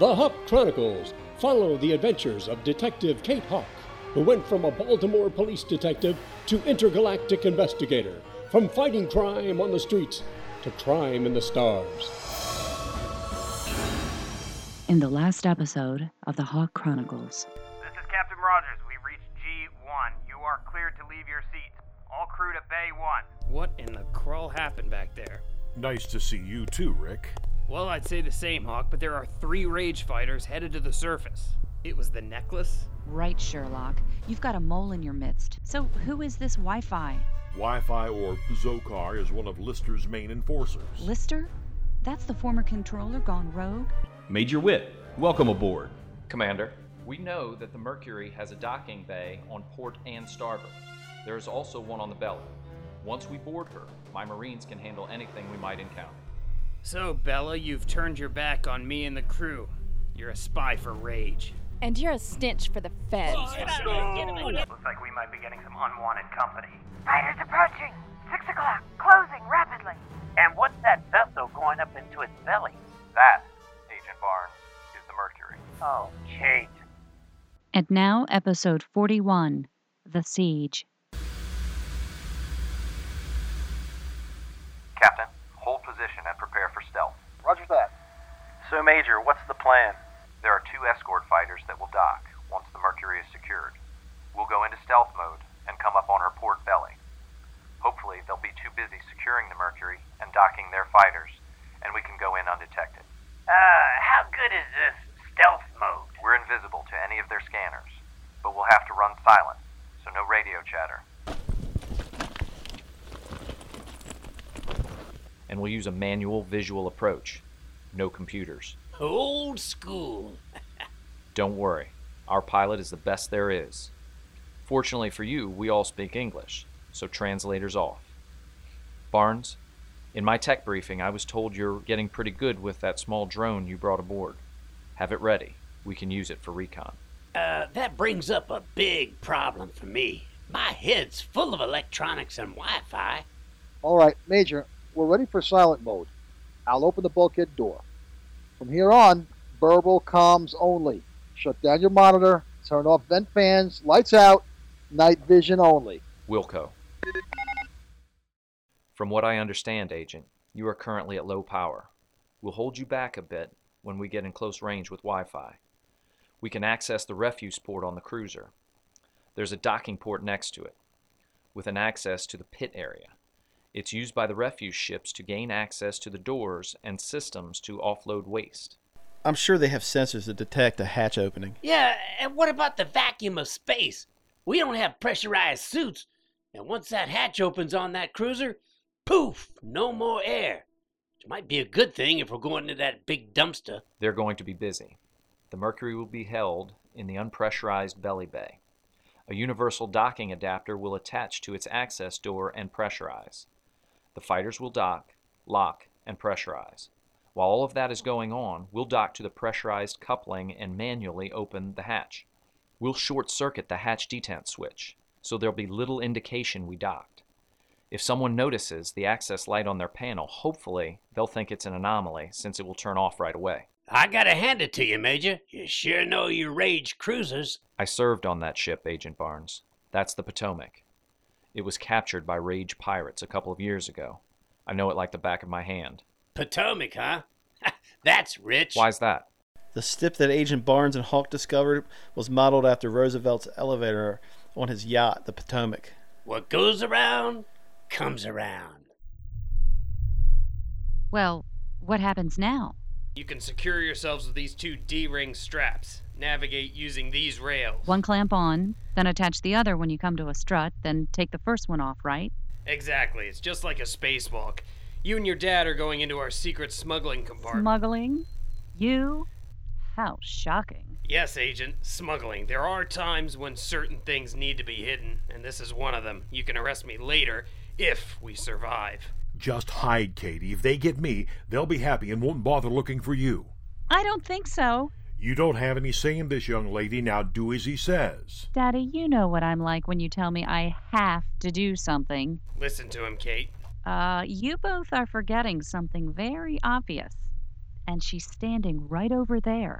The Hawk Chronicles follow the adventures of Detective Kate Hawk, who went from a Baltimore police detective to intergalactic investigator, from fighting crime on the streets to crime in the stars. In the last episode of The Hawk Chronicles. This is Captain Rogers. We've reached G1. You are cleared to leave your seats. All crew to Bay 1. What in the crawl happened back there? Nice to see you too, Rick. Well, I'd say the same, Hawk, but there are 3 rage fighters headed to the surface. It was the necklace? Right, Sherlock. You've got a mole in your midst. So who is this Wi-Fi? Wi-Fi, or Zokar, is one of Lister's main enforcers. Lister? That's the former controller gone rogue? Major Witt, welcome aboard. Commander, we know that the Mercury has a docking bay on port and starboard. There is also one on the belly. Once we board her, my Marines can handle anything we might encounter. So, Bella, you've turned your back on me and the crew. You're a spy for Rage. And you're a stench for the feds. Looks like we might be getting some unwanted company. Fighters approaching. 6 o'clock. Closing rapidly. And what's that vessel going up into its belly? That, Agent Barnes, is the Mercury. Oh, Kate. And now, episode 41, The Siege. Captain, hold position and prepare for stealth. Roger that. So, Major, what's the plan? There are 2 escort fighters that will dock once the Mercury is secured. We'll go into stealth mode and come up on her port belly. Hopefully, they'll be too busy securing the Mercury and docking their fighters, and we can go in undetected. How good is this stealth mode? We're invisible to any of their scanners, but we'll have to run silent, so no radio chatter. And we'll use a manual visual approach. No computers. Old school. Don't worry, our pilot is the best there is. Fortunately for you, we all speak English, so translators off. Barnes, in my tech briefing, I was told you're getting pretty good with that small drone you brought aboard. Have it ready. We can use it for recon. That brings up a big problem for me. My head's full of electronics and Wi-Fi. All right, Major, we're ready for silent mode. I'll open the bulkhead door. From here on, verbal comms only. Shut down your monitor, turn off vent fans, lights out, night vision only. Wilco. From what I understand, Agent, you are currently at low power. We'll hold you back a bit when we get in close range with Wi-Fi. We can access the refuse port on the cruiser. There's a docking port next to it, with an access to the pit area. It's used by the refuse ships to gain access to the doors and systems to offload waste. I'm sure they have sensors to detect a hatch opening. Yeah, and what about the vacuum of space? We don't have pressurized suits, and once that hatch opens on that cruiser, poof, no more air. Which might be a good thing if we're going to that big dumpster. They're going to be busy. The Mercury will be held in the unpressurized belly bay. A universal docking adapter will attach to its access door and pressurize. The fighters will dock, lock, and pressurize. While all of that is going on, we'll dock to the pressurized coupling and manually open the hatch. We'll short-circuit the hatch detent switch, so there'll be little indication we docked. If someone notices the access light on their panel, hopefully they'll think it's an anomaly, since it will turn off right away. I gotta hand it to you, Major. You sure know your Rage cruisers. I served on that ship, Agent Barnes. That's the Potomac. It was captured by Rage pirates a couple of years ago. I know it like the back of my hand. Potomac, huh? That's rich. Why's that? The ship that Agent Barnes and Hawk discovered was modeled after Roosevelt's elevator on his yacht, the Potomac. What goes around, comes around. Well, what happens now? You can secure yourselves with these 2 D-ring straps. Navigate using these rails. One clamp on, then attach the other when you come to a strut, then take the first one off, right? Exactly. It's just like a spacewalk. You and your dad are going into our secret smuggling compartment. Smuggling? You? How shocking. Yes, Agent. Smuggling. There are times when certain things need to be hidden, and this is one of them. You can arrest me later, if we survive. Just hide, Katie. If they get me, they'll be happy and won't bother looking for you. I don't think so. You don't have any say in this, young lady. Now do as he says. Daddy, you know what I'm like when you tell me I have to do something. Listen to him, Kate. You both are forgetting something very obvious. And she's standing right over there.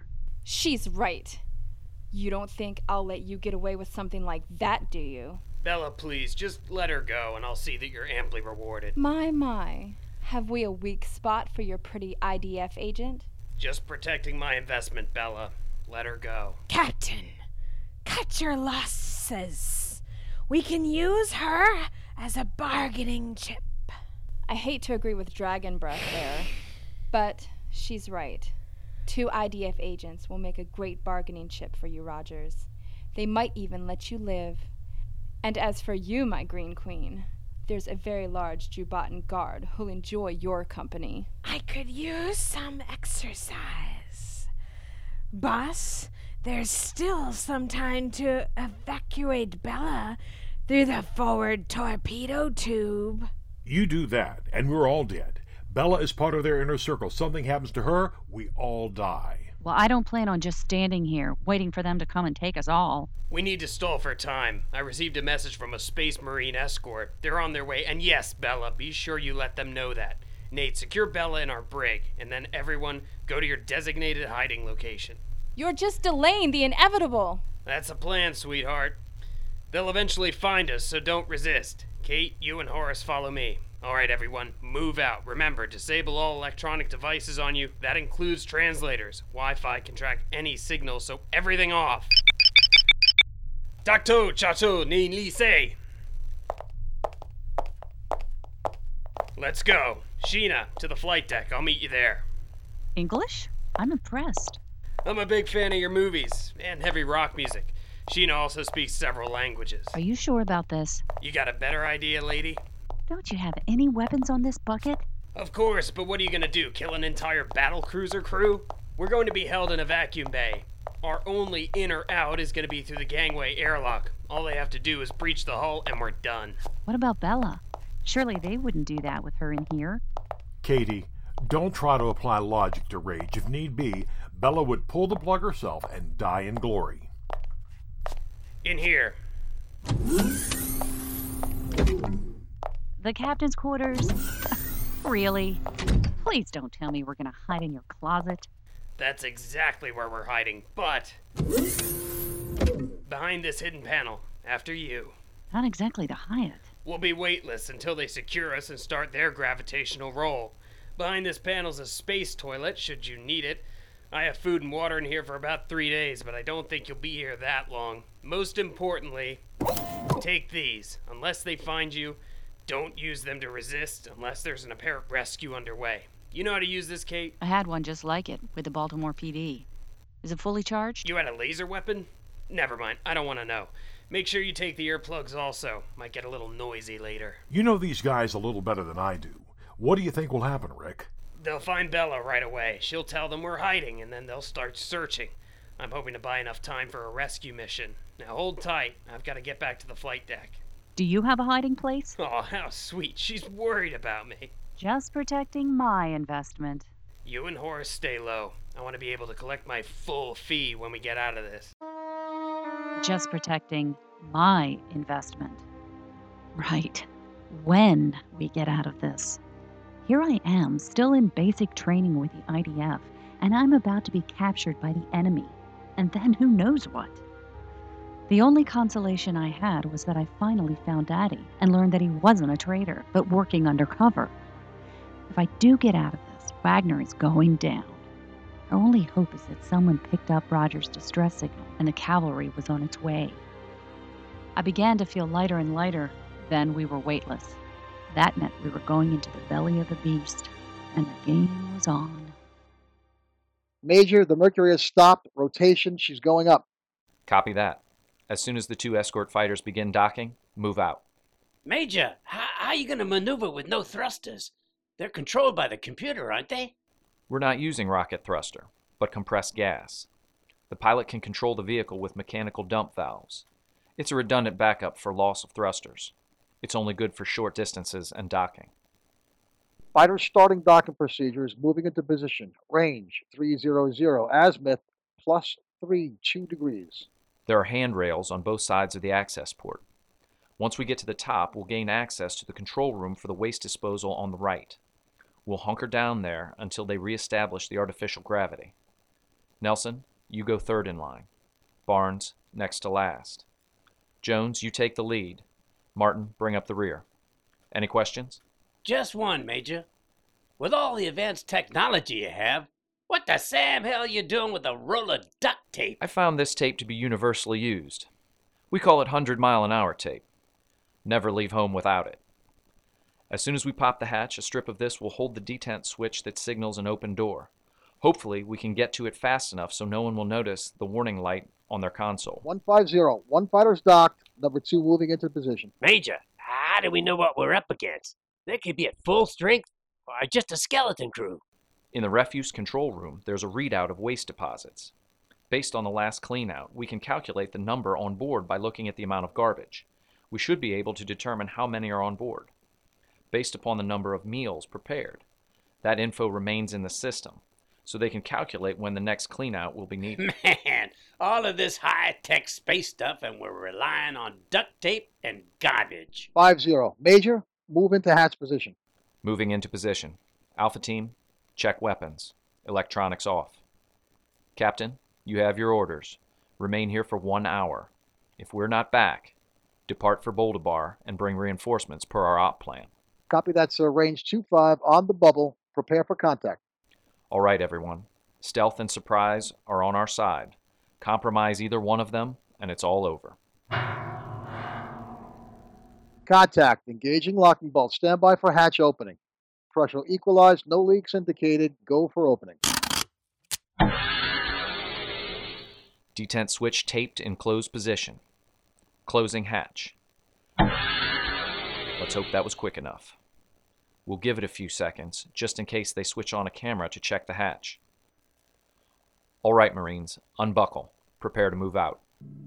She's right. You don't think I'll let you get away with something like that, do you? Bella, please, just let her go and I'll see that you're amply rewarded. My. Have we a weak spot for your pretty IDF agent? Just protecting my investment, Bella. Let her go. Captain, cut your losses. We can use her as a bargaining chip. I hate to agree with Dragon Breath there, but she's right. 2 IDF agents will make a great bargaining chip for you, Rogers. They might even let you live. And as for you, my Green Queen, there's a very large Jubaten guard who'll enjoy your company. I could use some exercise. Boss, there's still some time to evacuate Bella through the forward torpedo tube. You do that, and we're all dead. Bella is part of their inner circle. Something happens to her, we all die. Well, I don't plan on just standing here, waiting for them to come and take us all. We need to stall for time. I received a message from a Space Marine escort. They're on their way, and yes, Bella, be sure you let them know that. Nate, secure Bella in our brig, and then everyone go to your designated hiding location. You're just delaying the inevitable. That's a plan, sweetheart. They'll eventually find us, so don't resist. Kate, you and Horace follow me. All right, everyone, move out. Remember, disable all electronic devices on you. That includes translators. Wi-Fi can track any signal, so everything off. Dakto Chacho Ni Li Se. Let's go. Sheena, to the flight deck. I'll meet you there. English? I'm impressed. I'm a big fan of your movies and heavy rock music. Sheena also speaks several languages. Are you sure about this? You got a better idea, lady? Don't you have any weapons on this bucket? Of course, but what are you gonna do, kill an entire battlecruiser crew? We're going to be held in a vacuum bay. Our only in or out is gonna be through the gangway airlock. All they have to do is breach the hull and we're done. What about Bella? Surely they wouldn't do that with her in here. Katie, don't try to apply logic to rage. If need be, Bella would pull the plug herself and die in glory. In here. The captain's quarters? Really? Please don't tell me we're gonna hide in your closet. That's exactly where we're hiding, but behind this hidden panel, after you. Not exactly to hide it. We'll be weightless until they secure us and start their gravitational roll. Behind this panel's a space toilet, should you need it. I have food and water in here for about 3 days, but I don't think you'll be here that long. Most importantly, take these. Unless they find you, don't use them to resist unless there's an apparent rescue underway. You know how to use this, Kate? I had one just like it with the Baltimore PD. Is it fully charged? You had a laser weapon? Never mind, I don't want to know. Make sure you take the earplugs also. Might get a little noisy later. You know these guys a little better than I do. What do you think will happen, Rick? They'll find Bella right away. She'll tell them we're hiding, and then they'll start searching. I'm hoping to buy enough time for a rescue mission. Now hold tight. I've got to get back to the flight deck. Do you have a hiding place? Oh, how sweet. She's worried about me. Just protecting my investment. You and Horace stay low. I want to be able to collect my full fee when we get out of this. Just protecting my investment. Right. When we get out of this. Here I am, still in basic training with the IDF, and I'm about to be captured by the enemy. And then who knows what? The only consolation I had was that I finally found Daddy and learned that he wasn't a traitor, but working undercover. If I do get out of this, Wagner is going down. Our only hope is that someone picked up Roger's distress signal and the cavalry was on its way. I began to feel lighter and lighter. Then we were weightless. That meant we were going into the belly of the beast, and the game was on. Major, the Mercury has stopped. Rotation, she's going up. Copy that. As soon as the 2 escort fighters begin docking, move out. Major, how are you going to maneuver with no thrusters? They're controlled by the computer, aren't they? We're not using rocket thruster, but compressed gas. The pilot can control the vehicle with mechanical dump valves. It's a redundant backup for loss of thrusters. It's only good for short distances and docking. Fighter starting docking procedures, moving into position. Range 300, azimuth +3 2 degrees. There are handrails on both sides of the access port. Once we get to the top, we'll gain access to the control room for the waste disposal on the right. We'll hunker down there until they reestablish the artificial gravity. Nelson, you go third in line. Barnes, next to last. Jones, you take the lead. Martin, bring up the rear. Any questions? Just one, Major. With all the advanced technology you have, what the Sam hell you doing with a roll of duct tape? I found this tape to be universally used. We call it 100-mile-an-hour tape. Never leave home without it. As soon as we pop the hatch, a strip of this will hold the detent switch that signals an open door. Hopefully, we can get to it fast enough so no one will notice the warning light on their console. 150. One fighter's docked. Number 2 moving into position. Major, how do we know what we're up against? They could be at full strength or just a skeleton crew. In the refuse control room, there's a readout of waste deposits. Based on the last cleanout, we can calculate the number on board by looking at the amount of garbage. We should be able to determine how many are on board, based upon the number of meals prepared. That info remains in the system, so they can calculate when the next cleanout will be needed. Man, all of this high-tech space stuff and we're relying on duct tape and garbage. 50. Major, move into hatch position. Moving into position. Alpha Team, check weapons. Electronics off. Captain, you have your orders. Remain here for 1 hour. If we're not back, depart for Boulder Bar and bring reinforcements per our op plan. Copy that, sir. Range 25 on the bubble. Prepare for contact. All right, everyone. Stealth and surprise are on our side. Compromise either one of them, and it's all over. Contact. Engaging locking bolt. Stand by for hatch opening. Pressure equalized. No leaks indicated. Go for opening. Detent switch taped in closed position. Closing hatch. Let's hope that was quick enough. We'll give it a few seconds, just in case they switch on a camera to check the hatch. All right, Marines, unbuckle. Prepare to move out.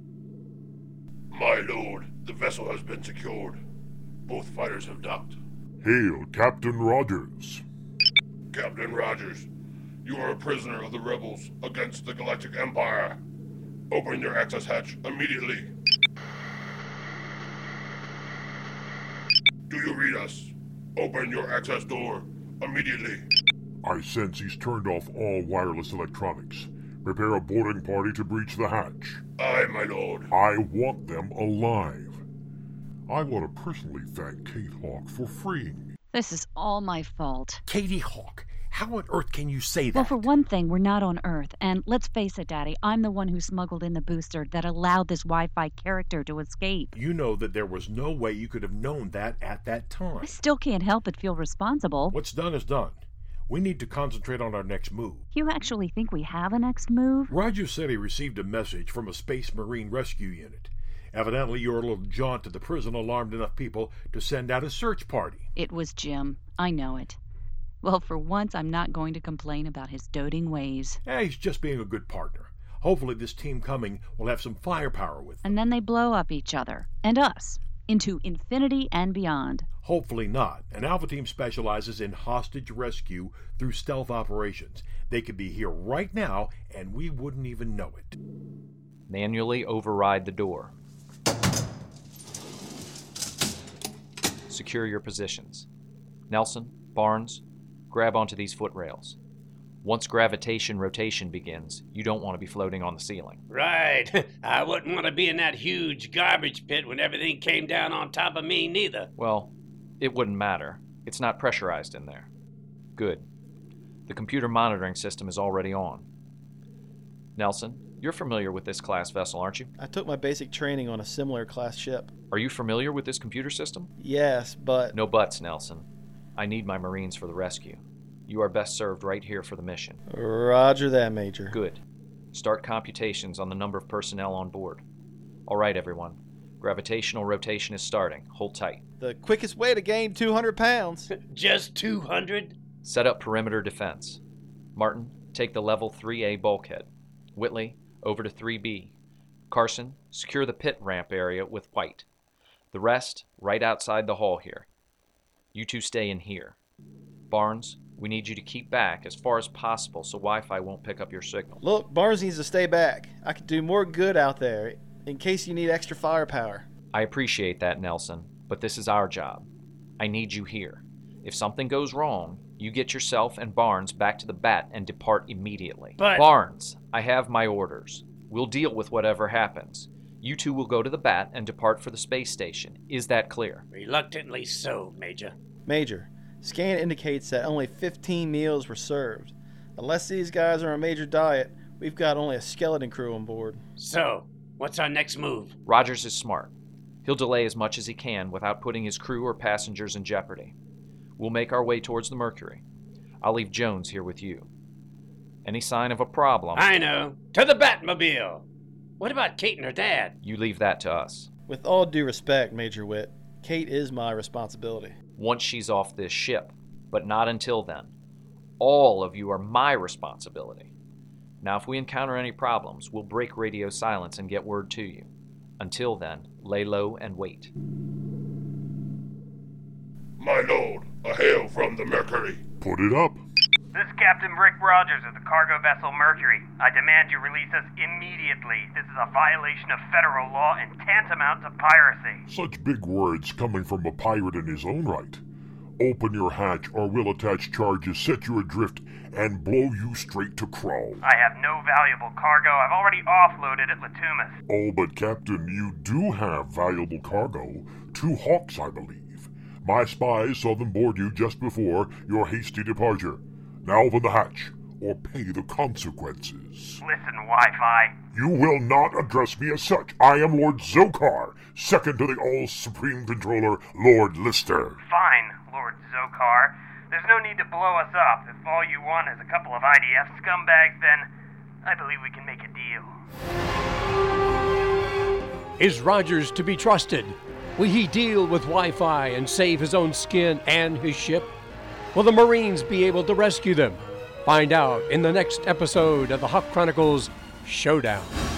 My lord, the vessel has been secured. Both fighters have docked. Hail, Captain Rogers. Captain Rogers, you are a prisoner of the rebels against the Galactic Empire. Open your access hatch immediately. Do you read us? Open your access door immediately. I sense he's turned off all wireless electronics. Prepare a boarding party to breach the hatch. Aye, my lord. I want them alive. I want to personally thank Kate Hawk for freeing me. This is all my fault. Katie Hawk, how on earth can you say that? Well, for one thing, we're not on Earth. And let's face it, Daddy, I'm the one who smuggled in the booster that allowed this Wi-Fi character to escape. You know that there was no way you could have known that at that time. I still can't help but feel responsible. What's done is done. We need to concentrate on our next move. You actually think we have a next move? Roger said he received a message from a Space Marine rescue unit. Evidently, your little jaunt to the prison alarmed enough people to send out a search party. It was Jim. I know it. Well, for once, I'm not going to complain about his doting ways. He's just being a good partner. Hopefully this team coming will have some firepower with them. And then they blow up each other, and us, into infinity and beyond. Hopefully not. An Alpha Team specializes in hostage rescue through stealth operations. They could be here right now, and we wouldn't even know it. Manually override the door. Secure your positions. Nelson, Barnes, grab onto these footrails. Once gravitation rotation begins, you don't want to be floating on the ceiling. Right. I wouldn't want to be in that huge garbage pit when everything came down on top of me neither. Well, it wouldn't matter. It's not pressurized in there. Good. The computer monitoring system is already on. Nelson, you're familiar with this class vessel, aren't you? I took my basic training on a similar class ship. Are you familiar with this computer system? Yes, but... No buts, Nelson. I need my Marines for the rescue. You are best served right here for the mission. Roger that, Major. Good. Start computations on the number of personnel on board. All right, everyone. Gravitational rotation is starting. Hold tight. The quickest way to gain 200 pounds. Just 200? Set up perimeter defense. Martin, take the level 3A bulkhead. Whitley, over to 3B. Carson, secure the pit ramp area with White. The rest, right outside the hall here. You two stay in here. Barnes, we need you to keep back as far as possible so Wi-Fi won't pick up your signal. Look, Barnes needs to stay back. I could do more good out there, in case you need extra firepower. I appreciate that, Nelson, but this is our job. I need you here. If something goes wrong, you get yourself and Barnes back to the Bat and depart immediately. But... Barnes, I have my orders. We'll deal with whatever happens. You two will go to the Bat and depart for the space station. Is that clear? Reluctantly so, Major. Major, scan indicates that only 15 meals were served. Unless these guys are on a major diet, we've got only a skeleton crew on board. So, what's our next move? Rogers is smart. He'll delay as much as he can without putting his crew or passengers in jeopardy. We'll make our way towards the Mercury. I'll leave Jones here with you. Any sign of a problem... I know. To the Batmobile! What about Kate and her dad? You leave that to us. With all due respect, Major Witt, Kate is my responsibility. Once she's off this ship, but not until then. All of you are my responsibility. Now, if we encounter any problems, we'll break radio silence and get word to you. Until then, lay low and wait. My lord, a hail from the Mercury. Put it up. This is Captain Rick Rogers of the cargo vessel Mercury. I demand you release us immediately. This is a violation of federal law and tantamount to piracy. Such big words coming from a pirate in his own right. Open your hatch or we'll attach charges, set you adrift, and blow you straight to Krull. I have no valuable cargo. I've already offloaded at Latumas. Oh, but Captain, you do have valuable cargo. 2 Hawks, I believe. My spies saw them board you just before your hasty departure. Now open the hatch, or pay the consequences. Listen, Wi-Fi. You will not address me as such. I am Lord Zokar, second to the All-Supreme Controller, Lord Lister. Fine, Lord Zokar. There's no need to blow us up. If all you want is a couple of IDF scumbags, then I believe we can make a deal. Is Rogers to be trusted? Will he deal with Wi-Fi and save his own skin and his ship? Will the Marines be able to rescue them? Find out in the next episode of the Hawk Chronicles Showdown.